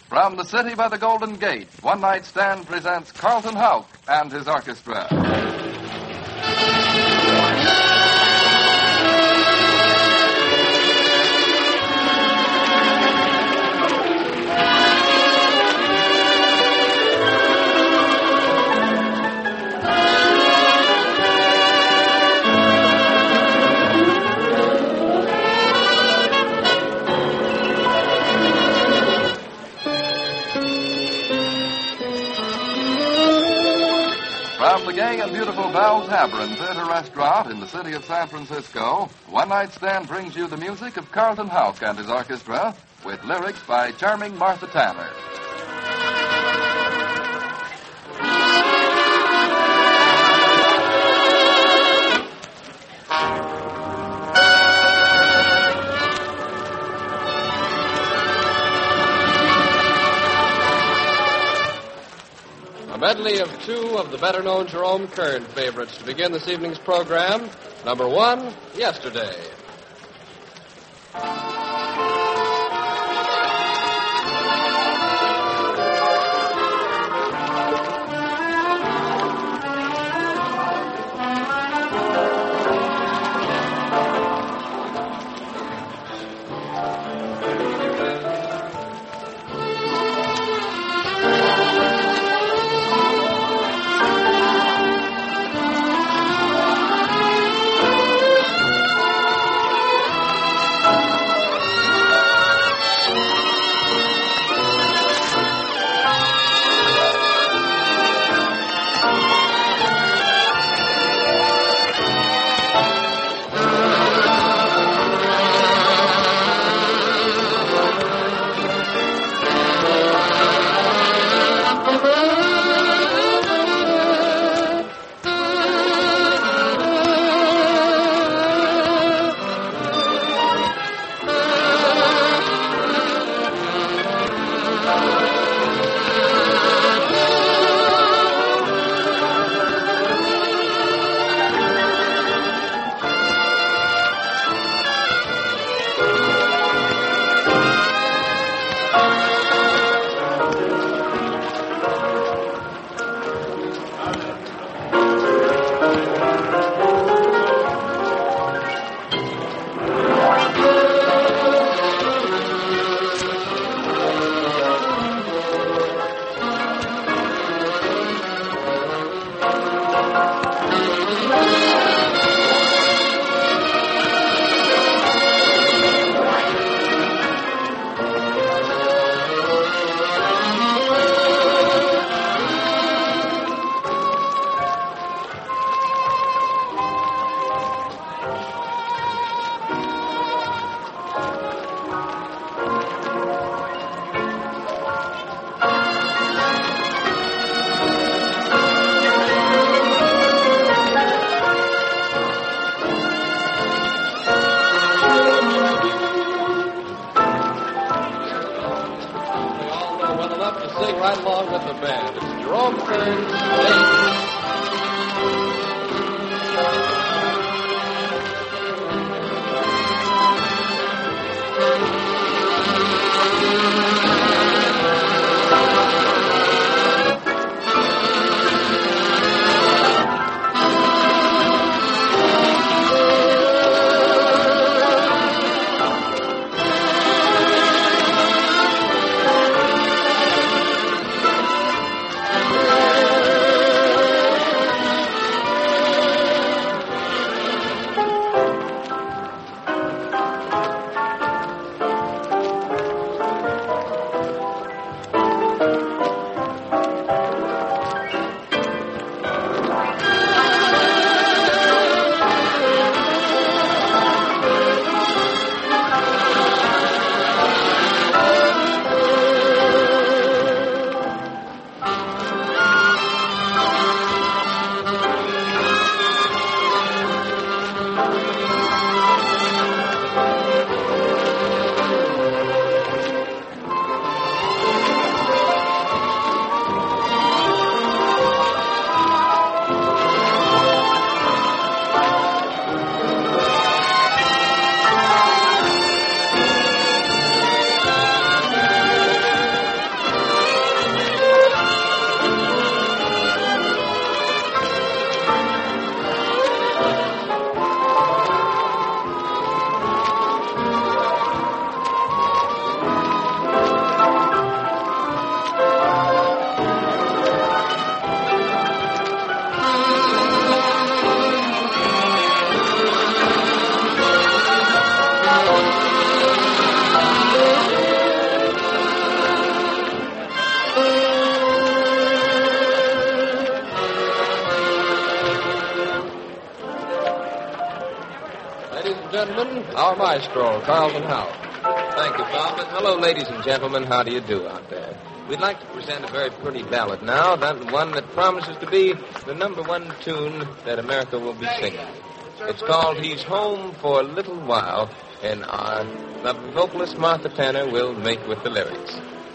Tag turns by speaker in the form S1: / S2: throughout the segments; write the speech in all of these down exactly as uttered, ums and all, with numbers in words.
S1: From the city by the Golden Gate, One Night Stand presents Carlton Houck and his orchestra. From the gay and beautiful Val's Tavern Theater Restaurant in the city of San Francisco, One Night Stand brings you the music of Carlton Houck and his orchestra, with lyrics by charming Martha Tanner.
S2: A medley of two of the better-known Jerome Kern favorites to begin this evening's program. Number one, Yesterday. Right along with the band. It's Jerome Kern's Lady. gentlemen, our maestro, Carlton Howe.
S3: Thank you, Bob. And hello, ladies and gentlemen. How do you do out there? We'd like to present a very pretty ballad now, that one that promises to be the number one tune that America will be singing. It's called He's Home for a Little While, and our lovely vocalist Martha Tanner will make with the lyrics.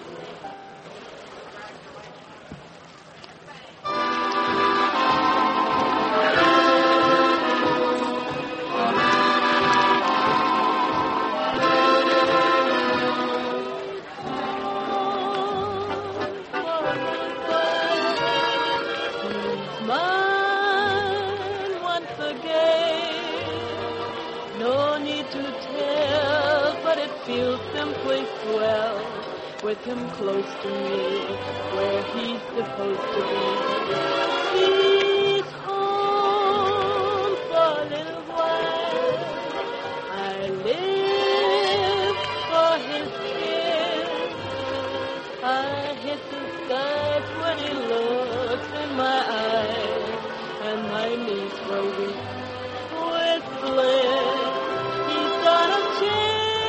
S4: Feels simply swell with him close to me, where he's supposed to be. He's home for a little while. I live for his kiss. I hit the skies when he looks in my eyes, and my knees grow weak with bliss. He's got a chance.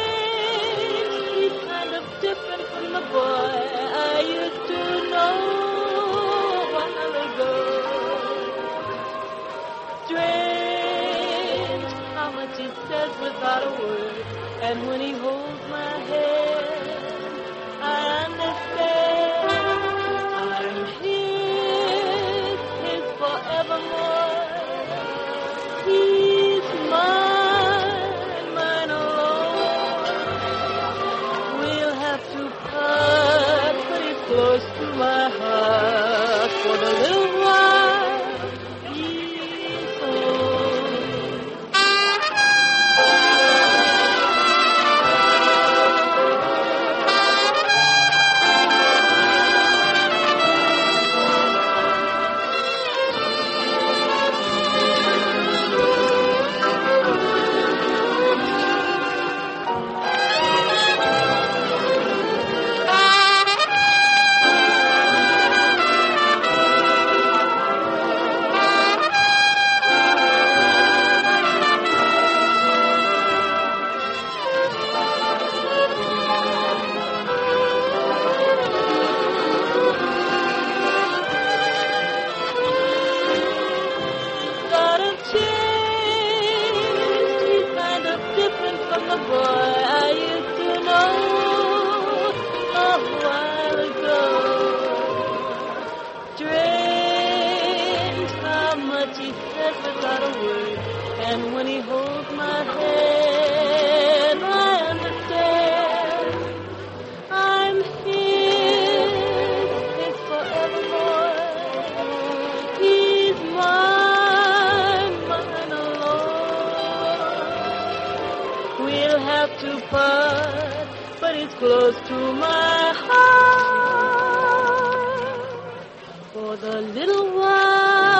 S4: Different from the boy I used to know a while ago. Strange how much he says without a word, and when he holds my hand, I understand. I'm his, his forevermore. He's mine, mine alone. We'll have to part pretty close to my heart for the little while he's home. And when he holds my hand, I understand. I'm his, his forevermore. He's mine, mine alone. We'll have to part, but he's close to my heart for the little while.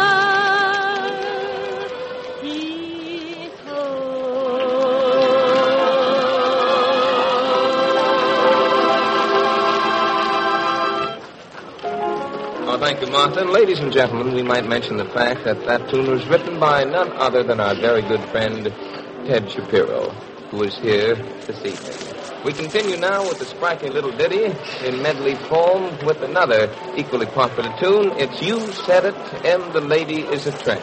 S3: Thank you, Martha. And ladies and gentlemen, we might mention the fact that that tune was written by none other than our very good friend, Ted Shapiro, who is here this evening. We continue now with the sprightly little ditty in medley form with another equally popular tune. It's You Said It, and the Lady is a Tramp.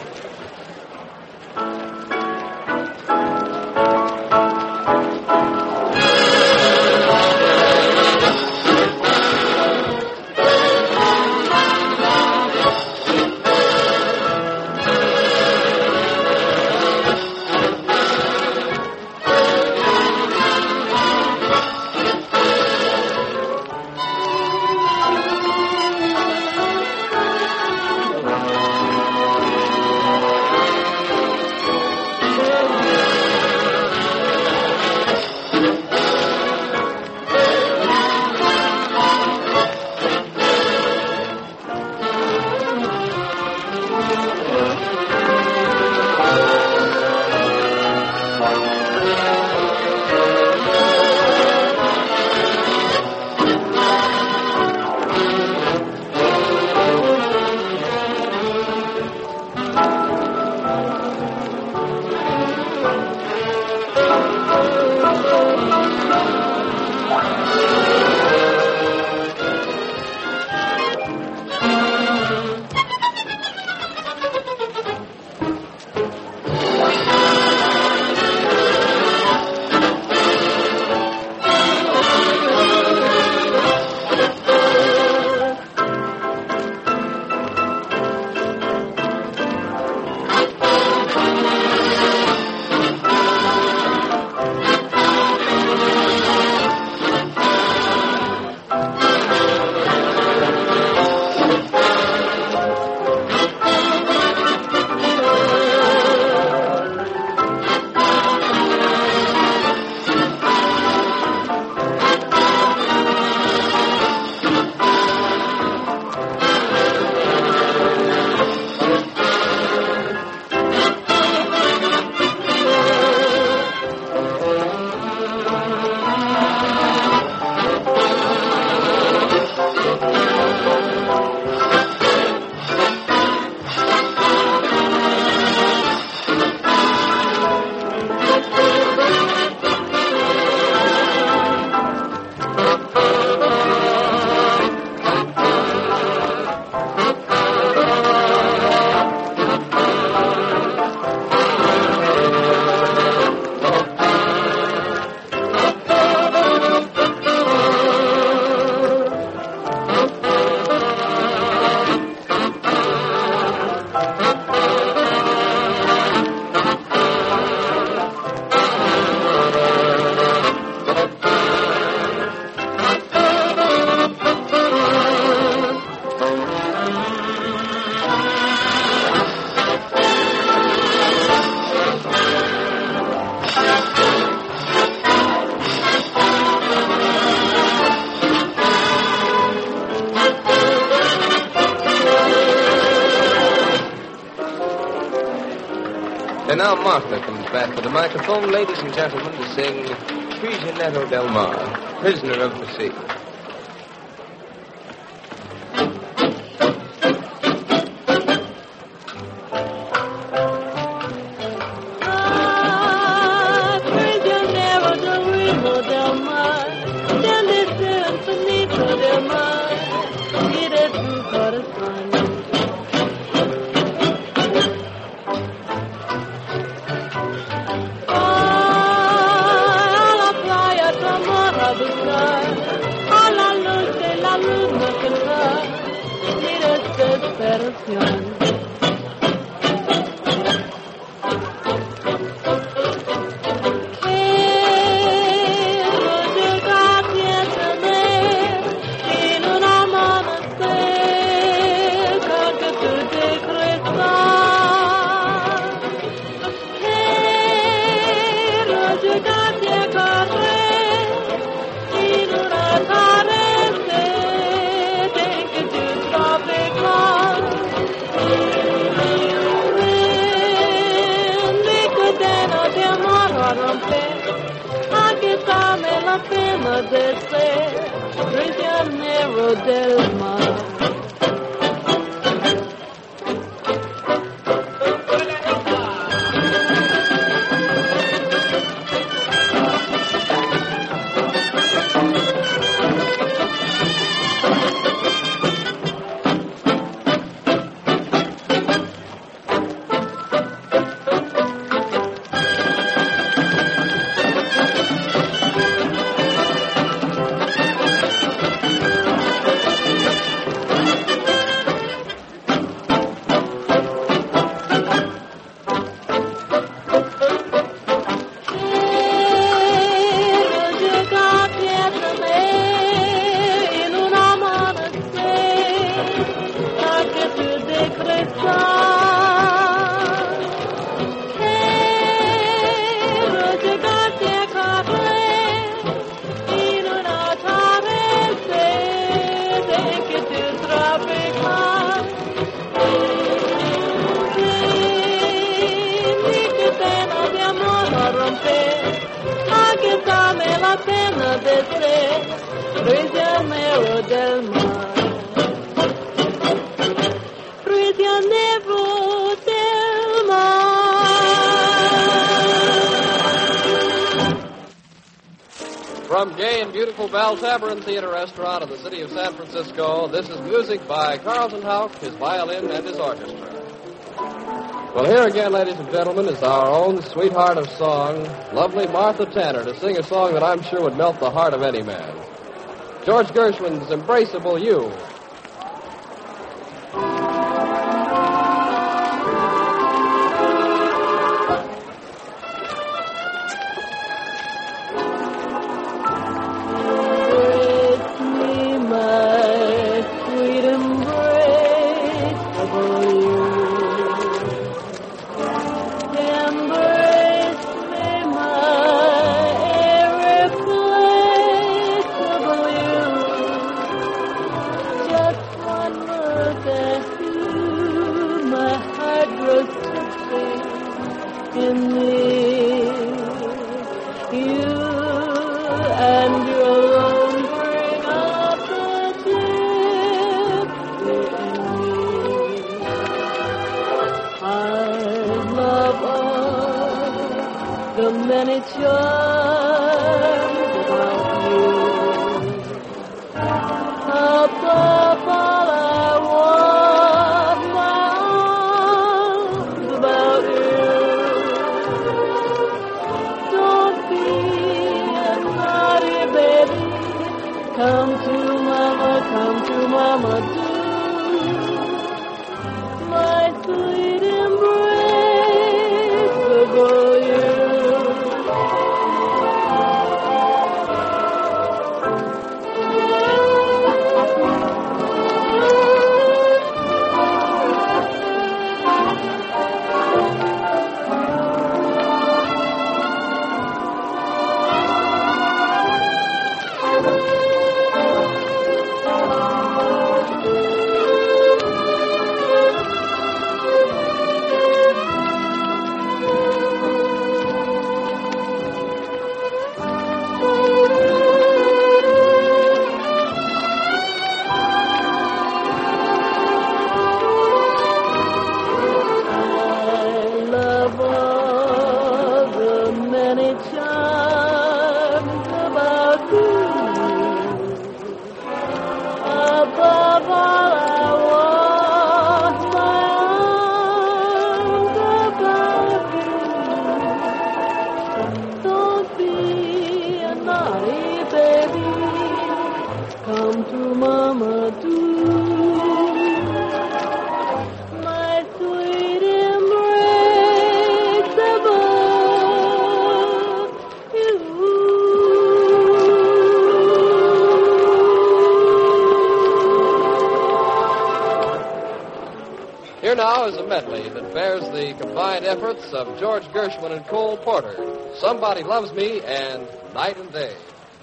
S3: now Martha comes back to the microphone, ladies and gentlemen, to sing Prisionero del Mar, Prisoner of the Sea.
S4: Prisionero del Mar. Prisionero del Mar. Prisionero del Mar.
S2: From gay and beautiful Bell Tavern Theater Restaurant in the city of San Francisco, this is music by Carlton Houck, his violin, and his orchestra. Well, here again, ladies and gentlemen, is our own sweetheart of song, lovely Martha Tanner, to sing a song that I'm sure would melt the heart of any man. George Gershwin's Embraceable You.
S4: Many charms about you. Above all, I want my arms about you. Don't be a naughty baby. Come to mama, come to mama, do. My sweet embraceable you. come to Mama, do. My sweet embrace above you.
S2: Here now is a medley that bears the combined efforts of George Gershwin and Cole Porter. Somebody Loves Me and Night and Day.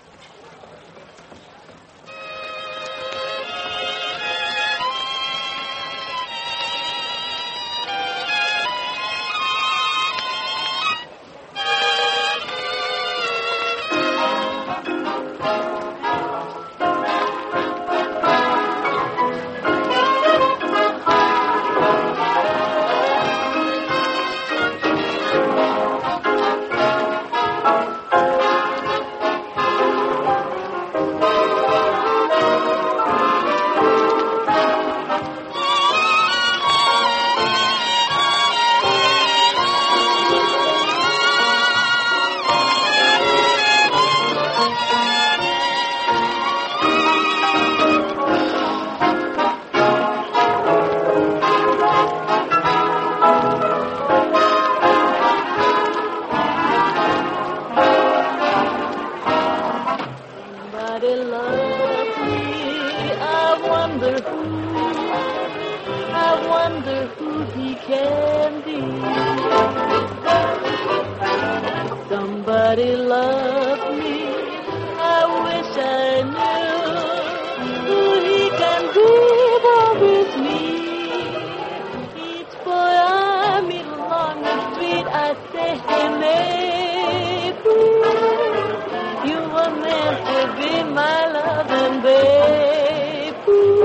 S4: Somebody loved me. I wish I knew who he can be there with me. Each boy I meet along the street, I say, hey, Maypoo, you were meant to be my loving babe.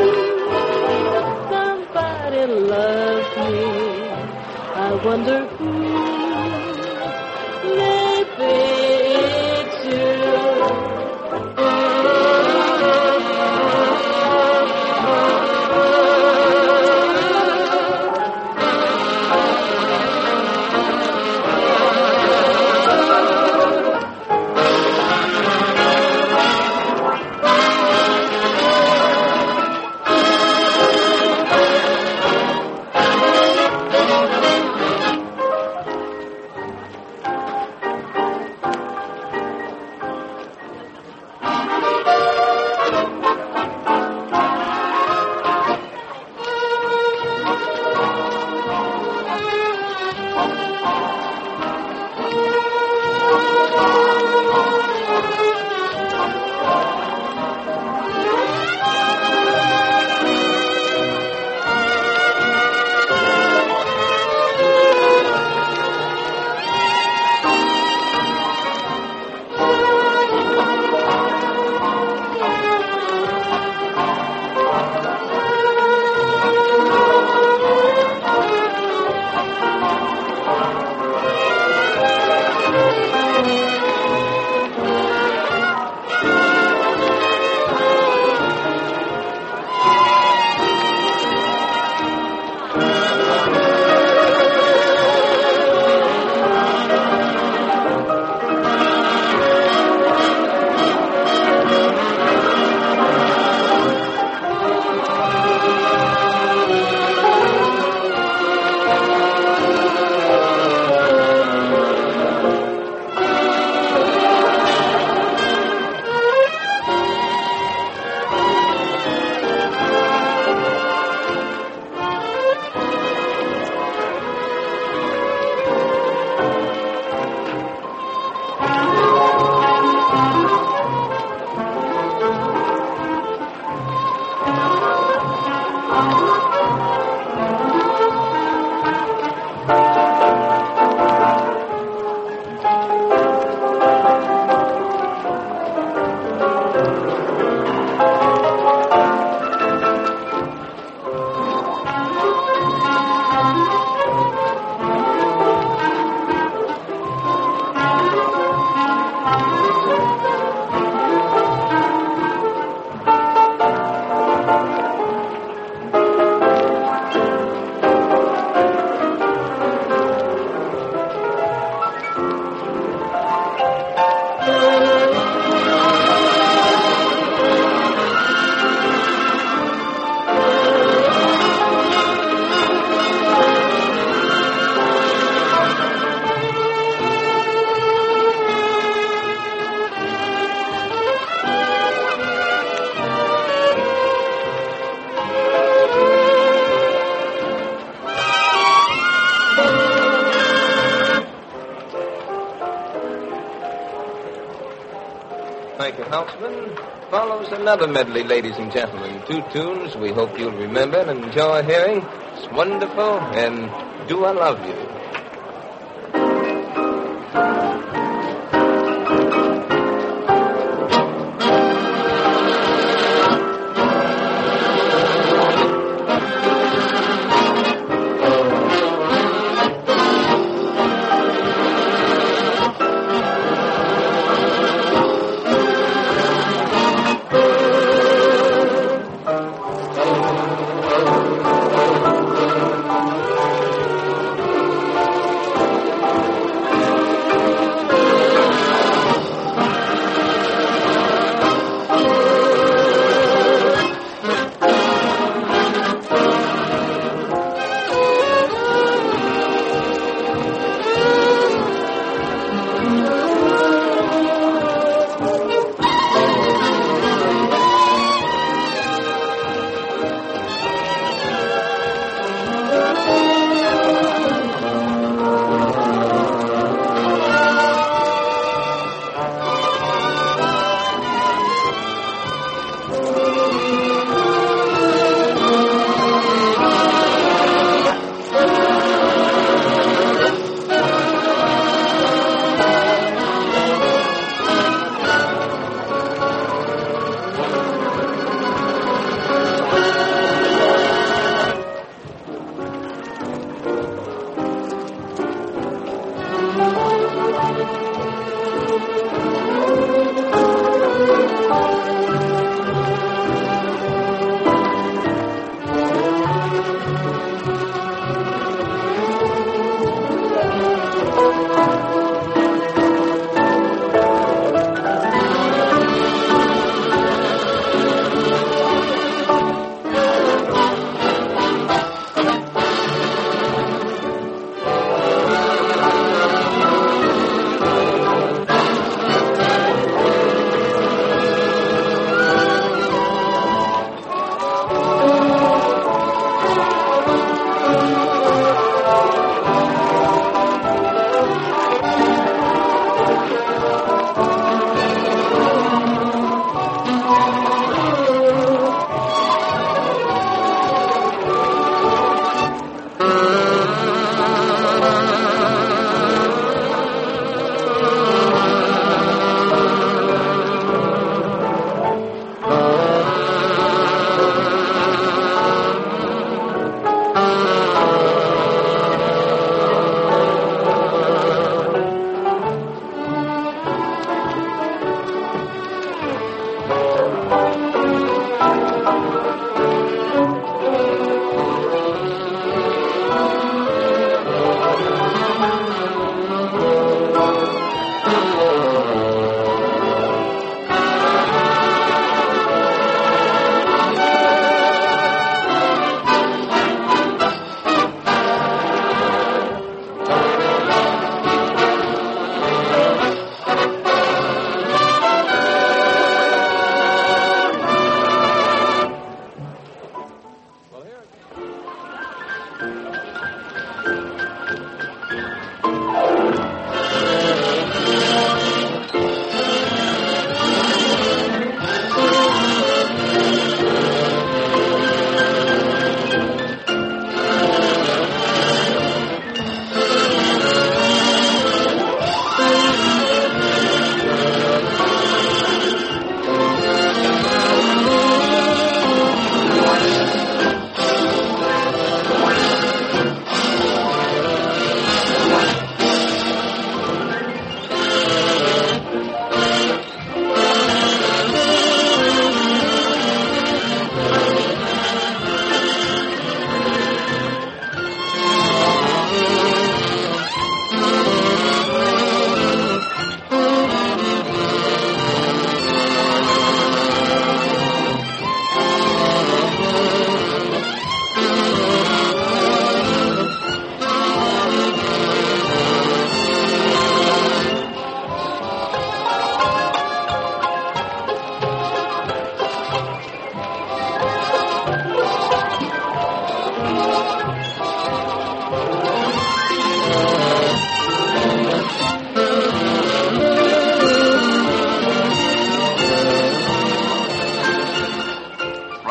S4: Somebody loves me. I wonder who. Maybe it's you.
S3: Houseman, follows another medley, ladies and gentlemen. Two tunes we hope you'll remember and enjoy hearing. It's Wonderful and Do I Love You.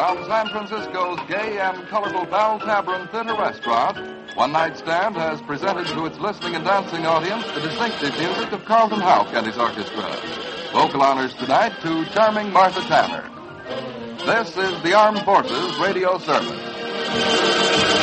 S1: From San Francisco's gay and colorful Bell Tavern Theater Restaurant, One Night Stand has presented to its listening and dancing audience the distinctive music of Carlton Houck and his orchestra. Vocal honors tonight to charming Martha Tanner. This is the Armed Forces Radio Service.